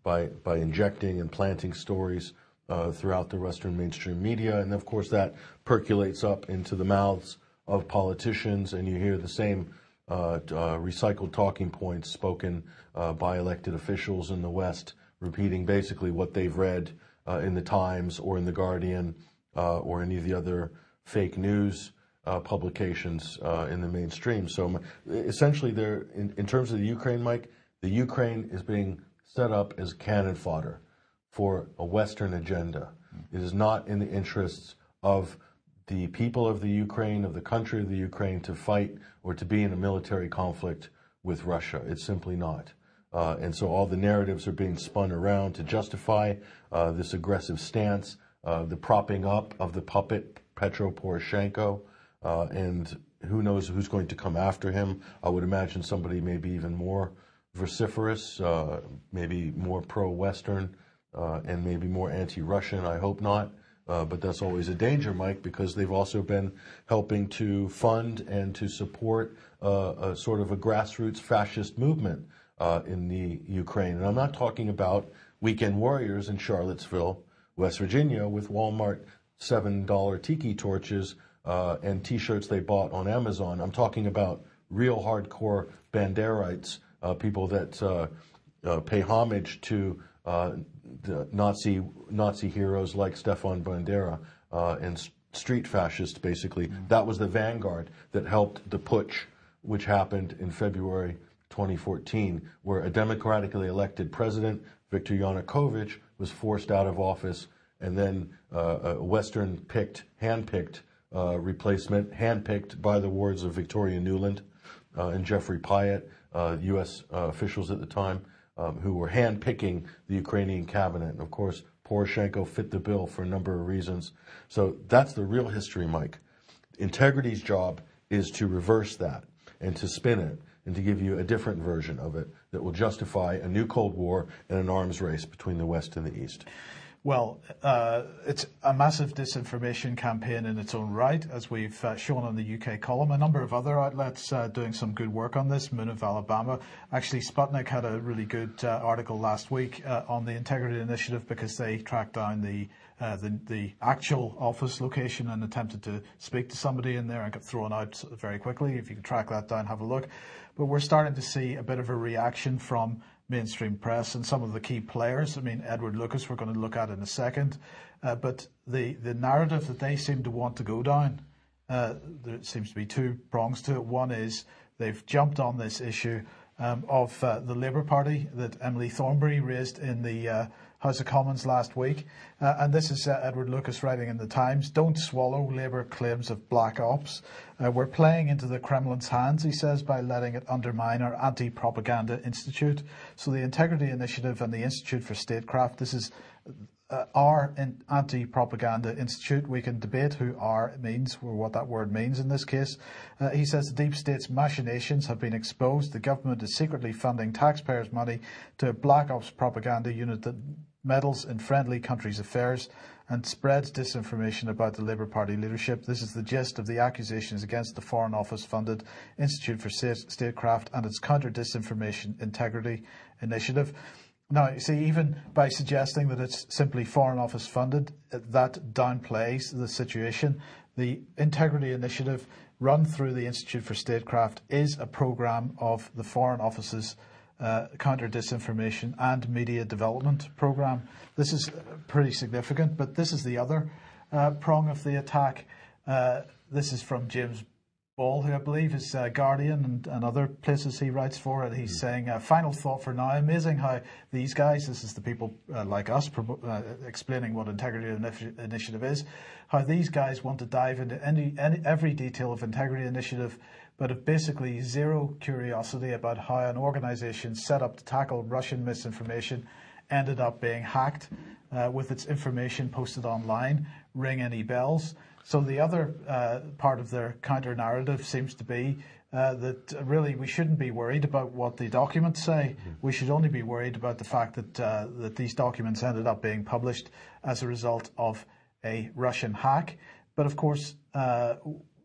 by by injecting and planting stories uh, throughout the Western mainstream media, and of course that percolates up into the mouths of politicians, and you hear the same uh, uh, recycled talking points spoken uh, by elected officials in the West, repeating basically what they've read uh, in the Times or in the Guardian uh, or any of the other fake news uh, publications uh, in the mainstream. So essentially, there, in, in terms of the Ukraine, Mike, the Ukraine is being set up as cannon fodder for a Western agenda. It is not in the interests of the people of the Ukraine, of the country of the Ukraine, to fight or to be in a military conflict with Russia. It's simply not. Uh, and so all the narratives are being spun around to justify uh, this aggressive stance, uh, the propping up of the puppet Petro Poroshenko, uh, and who knows who's going to come after him. I would imagine somebody maybe even more vociferous, uh, maybe more pro-Western, uh, and maybe more anti-Russian. I hope not. Uh, but that's always a danger, Mike, because they've also been helping to fund and to support uh, a sort of a grassroots fascist movement uh, in the Ukraine. And I'm not talking about weekend warriors in Charlottesville, West Virginia, with Walmart seven dollar tiki torches uh, and T-shirts they bought on Amazon. I'm talking about real hardcore Banderites, uh, people that uh, uh, pay homage to uh, the Nazi Nazi heroes like Stefan Bandera uh, and street fascists, basically. Mm. That was the vanguard that helped the putsch, which happened in February twenty fourteen, where a democratically elected president, Viktor Yanukovych, was forced out of office, and then uh, a Western-picked, hand-picked uh, replacement, hand-picked by the words of Victoria Nuland uh, and Jeffrey Pyatt, uh, U S uh, officials at the time, Um, who were hand-picking the Ukrainian cabinet. And of course, Poroshenko fit the bill for a number of reasons. So that's the real history, Mike. Integrity's job is to reverse that and to spin it and to give you a different version of it that will justify a new Cold War and an arms race between the West and the East. Well, uh, it's a massive disinformation campaign in its own right, as we've uh, shown on the U K column. A number of other outlets uh, doing some good work on this. Moon of Alabama. Actually, Sputnik had a really good uh, article last week uh, on the Integrity Initiative, because they tracked down the, uh, the the actual office location and attempted to speak to somebody in there and got thrown out very quickly. If you can track that down, have a look. But we're starting to see a bit of a reaction from mainstream press and some of the key players. I mean, Edward Lucas, we're going to look at in a second. Uh, but the, the narrative that they seem to want to go down, uh, there seems to be two prongs to it. One is they've jumped on this issue um, of uh, the Labour Party that Emily Thornberry raised in the uh, House of Commons last week. Uh, and this is uh, Edward Lucas writing in the Times. Don't swallow Labour claims of black ops. Uh, we're playing into the Kremlin's hands, he says, by letting it undermine our Anti-Propaganda Institute. So the Integrity Initiative and the Institute for Statecraft, this is uh, our Anti-Propaganda Institute. We can debate who "our" means or what that word means in this case. Uh, he says the deep state's machinations have been exposed. The government is secretly funding taxpayers' money to a black ops propaganda unit that meddles in friendly countries' affairs and spreads disinformation about the Labour Party leadership. This is the gist of the accusations against the Foreign Office-funded Institute for Statecraft and its Counter-Disinformation Integrity Initiative. Now, you see, even by suggesting that it's simply Foreign Office-funded, that downplays the situation. The Integrity Initiative, run through the Institute for Statecraft, is a programme of the Foreign Office's Uh, counter-disinformation and media development program. This is pretty significant, but this is the other uh, prong of the attack. Uh, this is from James Ball, who I believe is uh, Guardian and, and other places he writes for. And he's mm. saying, uh, final thought for now, amazing how these guys, this is the people uh, like us pro- uh, explaining what Integrity Initiative is, how these guys want to dive into any, any every detail of Integrity Initiative, but have basically zero curiosity about how an organisation set up to tackle Russian misinformation ended up being hacked uh, with its information posted online. Ring any bells? So the other uh, part of their counter-narrative seems to be uh, that really we shouldn't be worried about what the documents say. Mm-hmm. We should only be worried about the fact that uh, that these documents ended up being published as a result of a Russian hack. But of course, uh,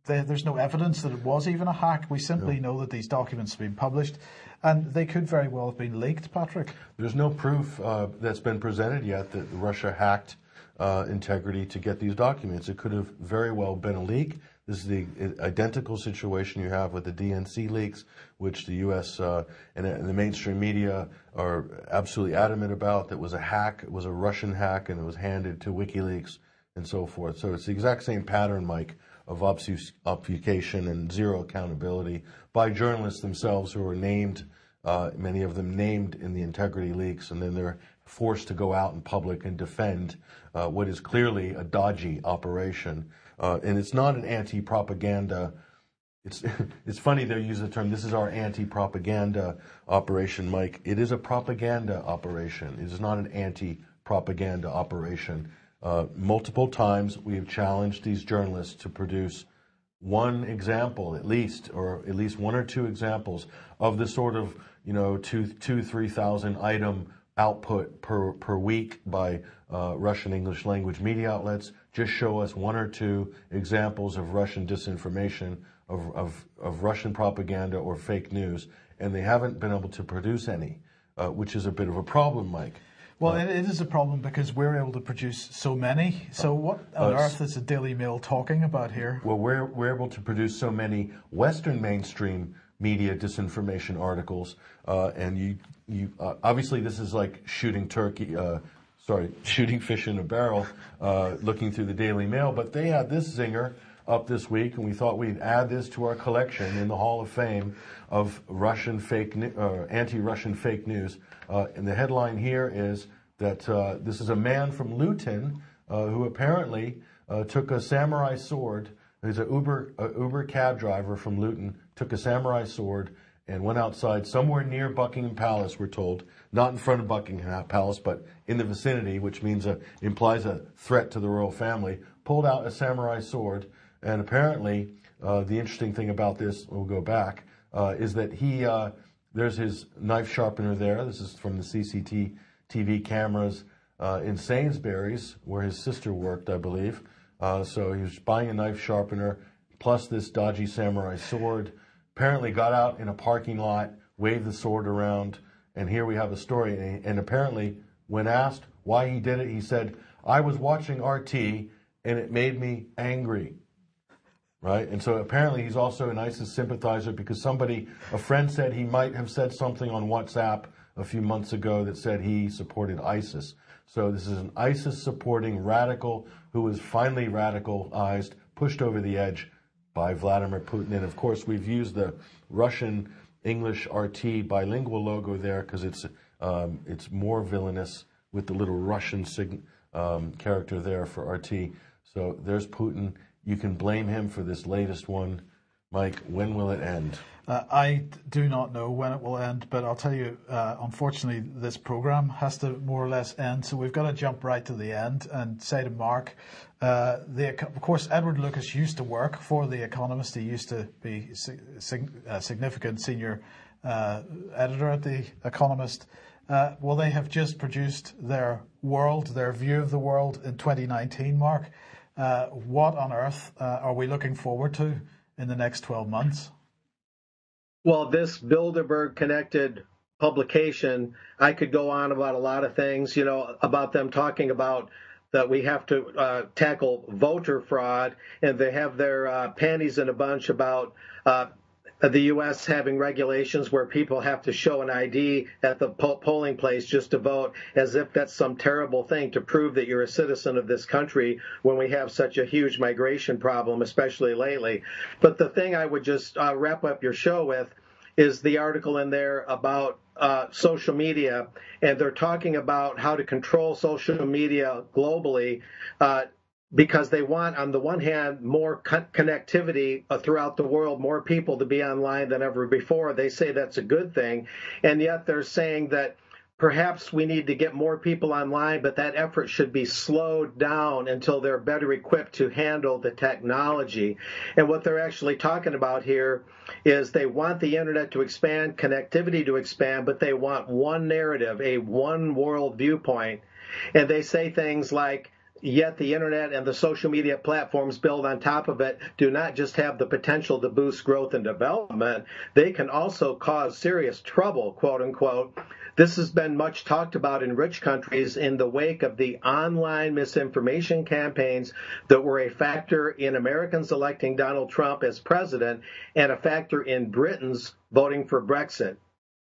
they, there's no evidence that it was even a hack. We simply No. know that these documents have been published, and they could very well have been leaked, Patrick. There's no proof uh, that's been presented yet that Russia hacked uh, Integrity to get these documents. It could have very well been a leak. This is the identical situation you have with the D N C leaks, which the U S uh, and, and the mainstream media are absolutely adamant about. That was a hack. It was a Russian hack, and it was handed to WikiLeaks and so forth. So it's the exact same pattern, Mike, of obfuscation and zero accountability by journalists themselves who are named, uh, many of them named in the Integrity leaks, and then they're forced to go out in public and defend uh, what is clearly a dodgy operation. Uh, and it's not an anti-propaganda. It's it's funny they use the term, this is our anti-propaganda operation, Mike. It is a propaganda operation. It is not an anti-propaganda operation. Uh, multiple times we have challenged these journalists to produce one example, at least, or at least one or two examples of the sort of, you know, two, two, three thousand item output per per week by uh, Russian English language media outlets. Just show us one or two examples of Russian disinformation, of of, of Russian propaganda or fake news, and they haven't been able to produce any, uh, which is a bit of a problem, Mike. Well, uh, it, it is a problem because we're able to produce so many. So what on uh, earth is the Daily Mail talking about here? Well, we're we're able to produce so many Western mainstream media disinformation articles, uh, and you you uh, obviously this is like shooting turkey, uh, sorry, shooting fish in a barrel, uh, looking through the Daily Mail. But they had this zinger up this week, and we thought we'd add this to our collection in the Hall of Fame of Russian fake, uh, anti-Russian fake news. Uh, and the headline here is that uh, this is a man from Luton uh, who apparently uh, took a samurai sword. He's an Uber a Uber cab driver from Luton, took a samurai sword and went outside somewhere near Buckingham Palace, we're told. Not in front of Buckingham Palace, but in the vicinity, which means a, implies a threat to the royal family. Pulled out a samurai sword, and apparently uh, the interesting thing about this, we'll go back, uh, is that he uh, there's his knife sharpener there. This is from the C C T V cameras uh, in Sainsbury's, where his sister worked, I believe. Uh, so he was buying a knife sharpener, plus this dodgy samurai sword. Apparently got out in a parking lot, waved the sword around, and here we have a story. And, and apparently, when asked why he did it, he said, "I was watching R T, and it made me angry." Right? And so apparently he's also an ISIS sympathizer because somebody, a friend said he might have said something on WhatsApp a few months ago that said he supported ISIS. So this is an ISIS-supporting radical who was finally radicalized, pushed over the edge by Vladimir Putin. And of course, we've used the Russian English R T bilingual logo there because it's um, it's more villainous with the little Russian sig- um, character there for R T. So there's Putin. You can blame him for this latest one. Mike, when will it end? Uh, I do not know when it will end, but I'll tell you, uh, unfortunately, this program has to more or less end, so we've got to jump right to the end and say to Mark, uh, the, of course, Edward Lucas used to work for The Economist. He used to be sig- a significant senior uh, editor at The Economist. Uh, well, they have just produced their world, their view of the world in twenty nineteen, Mark. Uh, what on earth uh, are we looking forward to in the next twelve months? Well, this Bilderberg-connected publication, I could go on about a lot of things, you know, about them talking about that we have to uh, tackle voter fraud, and they have their uh, panties in a bunch about uh, the U S having regulations where people have to show an I D at the po- polling place just to vote, as if that's some terrible thing to prove that you're a citizen of this country when we have such a huge migration problem, especially lately. But the thing I would just uh, wrap up your show with is the article in there about uh, social media, and they're talking about how to control social media globally, uh, because they want, on the one hand, more co- connectivity uh, throughout the world, more people to be online than ever before. They say that's a good thing. And yet they're saying that perhaps we need to get more people online, but that effort should be slowed down until they're better equipped to handle the technology. And what they're actually talking about here is they want the internet to expand, connectivity to expand, but they want one narrative, a one world viewpoint. And they say things like Yet the internet and the social media platforms built on top of it do not just have the potential to boost growth and development, they can also cause serious trouble, quote unquote. This has been much talked about in rich countries in the wake of the online misinformation campaigns that were a factor in Americans electing Donald Trump as president and a factor in Britons voting for Brexit.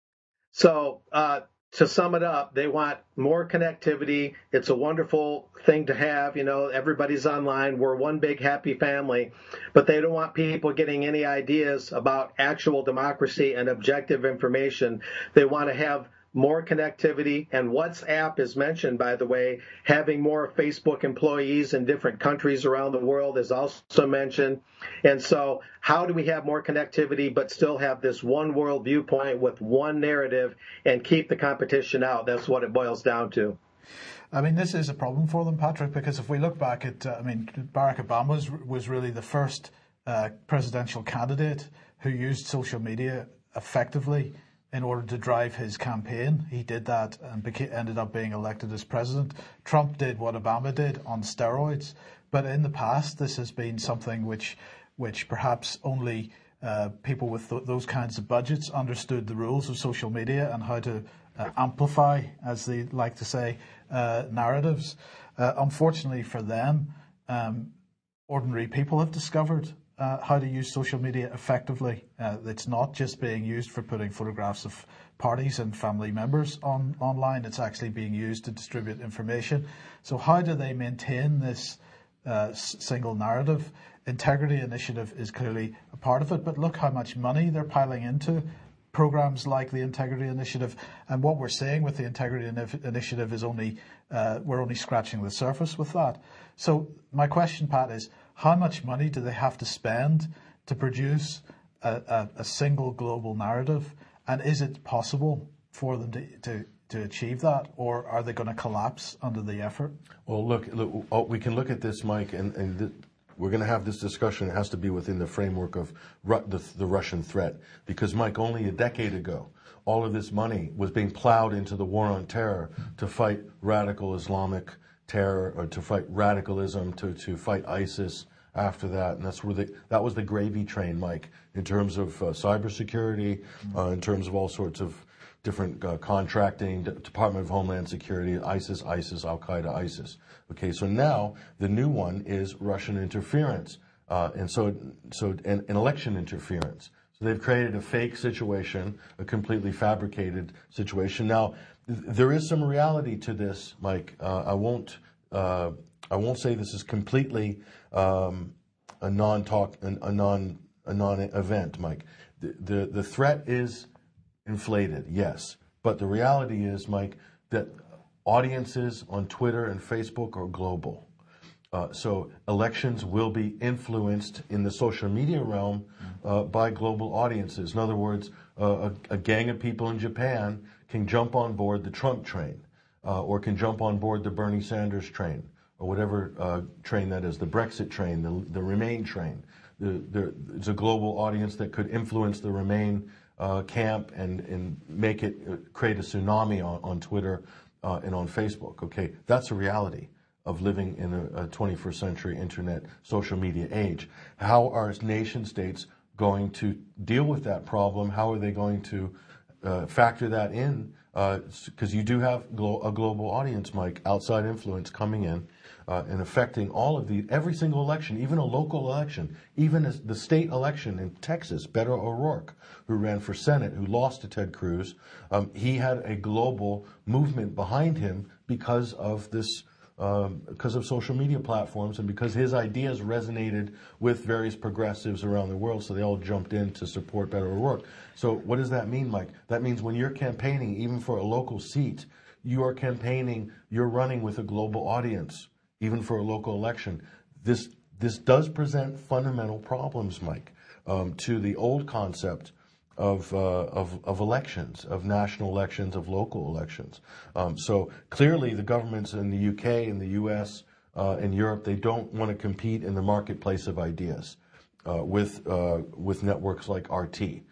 So, uh, to sum it up, they want more connectivity. It's a wonderful thing to have. You know, everybody's online. We're one big happy family. But they don't want people getting any ideas about actual democracy and objective information. They want to have more connectivity, and WhatsApp is mentioned, by the way. Having more Facebook employees in different countries around the world is also mentioned. And so how do we have more connectivity but still have this one world viewpoint with one narrative and keep the competition out? That's what it boils down to. I mean, this is a problem for them, Patrick, because if we look back at, uh, I mean, Barack Obama was, was really the first uh, presidential candidate who used social media effectively in order to drive his campaign. He did that and became, ended up being elected as president. Trump did what Obama did on steroids. But in the past, this has been something which which perhaps only uh, people with th- those kinds of budgets understood the rules of social media and how to uh, amplify, as they like to say, uh, narratives. Uh, unfortunately for them, um, ordinary people have discovered Uh, how to use social media effectively. Uh, it's not just being used for putting photographs of parties and family members on online. It's actually being used to distribute information. So how do they maintain this uh, s- single narrative? Integrity Initiative is clearly a part of it, but look how much money they're piling into programs like the Integrity Initiative. And what we're saying with the Integrity Inif- Initiative is only, uh, we're only scratching the surface with that. So my question, Pat, is how much money do they have to spend to produce a, a, a single global narrative? And is it possible for them to, to, to achieve that, or are they going to collapse under the effort? Well, look, look oh, we can look at this, Mike, and, and th- we're going to have this discussion. It has to be within the framework of Ru- the, the Russian threat. Because, Mike, only a decade ago, all of this money was being plowed into the war on terror to fight radical Islamic terror, or to fight radicalism, to, to fight ISIS after that. And that's where the, that was the gravy train, Mike, in terms of uh, cybersecurity, uh, in terms of all sorts of different uh, contracting, D- Department of Homeland Security, ISIS, ISIS, Al-Qaeda, ISIS. Okay, so now the new one is Russian interference, uh, and so so and, and election interference. So they've created a fake situation, a completely fabricated situation. Now, th- there is some reality to this, Mike. Uh, I won't uh, I won't say this is completely um, a non-talk, a non a non-event, Mike. The, the the threat is inflated, yes, but the reality is, Mike, that audiences on Twitter and Facebook are global. Uh, so elections will be influenced in the social media realm uh, by global audiences. In other words, uh, a, a gang of people in Japan can jump on board the Trump train, uh, or can jump on board the Bernie Sanders train, or whatever uh, train that is, the Brexit train, the, the Remain train. The, the, it's a global audience that could influence the Remain uh, camp and, and make it uh, create a tsunami on, on Twitter uh, and on Facebook. Okay, that's a reality of living in a, a twenty-first century internet social media age. How are nation states going to deal with that problem? How are they going to uh, factor that in? Because uh, you do have glo- a global audience, Mike, outside influence coming in uh, and affecting all of the, every single election, even a local election, even as the state election in Texas. Beto O'Rourke, who ran for Senate, who lost to Ted Cruz, um, he had a global movement behind him because of this. Um, because of social media platforms and because his ideas resonated with various progressives around the world, so they all jumped in to support Beto O'Rourke. So what does that mean, Mike? That means when you're campaigning, even for a local seat, you are campaigning, you're running with a global audience, even for a local election. This this does present fundamental problems, Mike, um, to the old concept Of, uh, of of elections, of national elections, of local elections. Um, so clearly, the governments in the U K, in the U S, uh, in Europe, they don't want to compete in the marketplace of ideas uh, with uh, with networks like R T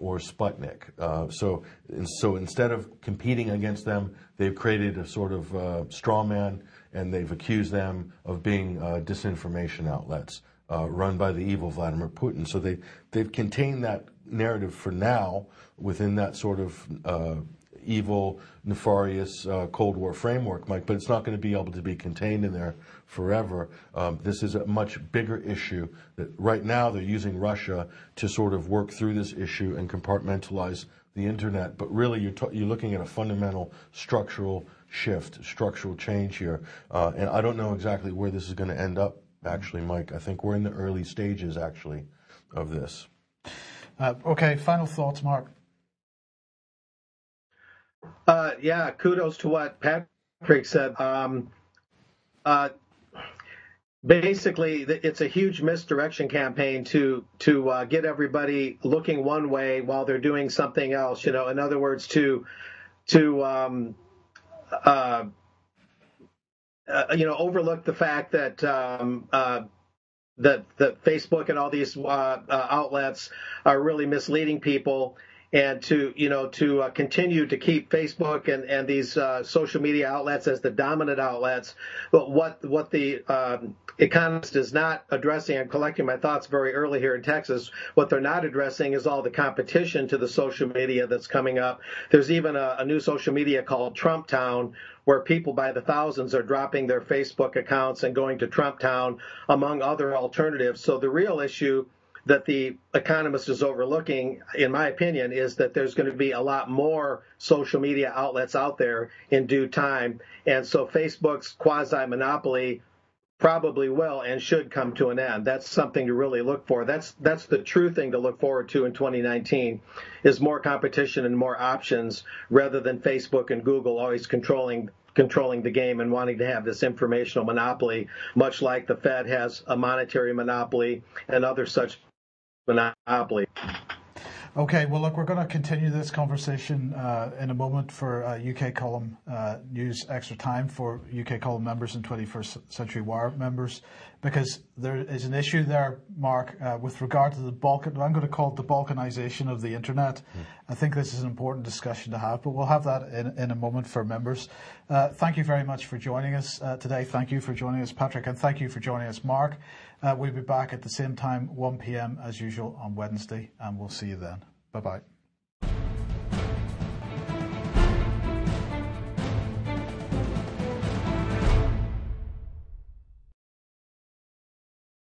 or Sputnik. Uh, so, and so instead of competing against them, they've created a sort of uh, straw man, and they've accused them of being uh, disinformation outlets uh, run by the evil Vladimir Putin. So they, they've contained that narrative for now within that sort of uh, evil, nefarious uh, Cold War framework, Mike, but it's not going to be able to be contained in there forever. Um, this is a much bigger issue that right now they're using Russia to sort of work through this issue and compartmentalize the internet. But really, you're, t- you're looking at a fundamental structural shift, structural change here. Uh, and I don't know exactly where this is going to end up, actually, Mike. I think we're in the early stages, actually, of this. Uh, okay, final thoughts, Mark. Uh, yeah, kudos to what Patrick said. Um, uh, basically, it's a huge misdirection campaign to to uh, get everybody looking one way while they're doing something else. You know, in other words, to to um, uh, uh, you know overlook the fact that. Um, uh, that that Facebook and all these uh, uh, outlets are really misleading people, and to you know to uh, continue to keep Facebook and and these uh, social media outlets as the dominant outlets. But what what the um, Economist is not addressing, I'm collecting my thoughts very early here in Texas, what they're not addressing is all the competition to the social media that's coming up. There's even a, a new social media called Trump Town, where people by the thousands are dropping their Facebook accounts and going to Trump Town, among other alternatives. So the real issue that the Economist is overlooking, in my opinion, is that there's going to be a lot more social media outlets out there in due time. And so Facebook's quasi-monopoly probably will and should come to an end. That's something to really look for. That's that's the true thing to look forward to in twenty nineteen, is more competition and more options rather than Facebook and Google always controlling controlling the game and wanting to have this informational monopoly, much like the Fed has a monetary monopoly and other such monopoly. Okay, well, look, we're going to continue this conversation uh, in a moment for uh, U K Column uh, News Extra Time for U K Column members and twenty-first Century Wire members, because there is an issue there, Mark, uh, with regard to the Balkan, I'm going to call it the balkanization of the internet. Mm. I think this is an important discussion to have, but we'll have that in, in a moment for members. Uh, thank you very much for joining us uh, today. Thank you for joining us, Patrick, and thank you for joining us, Mark. Uh, we'll be back at the same time, one p.m. as usual on Wednesday, and we'll see you then. Bye-bye.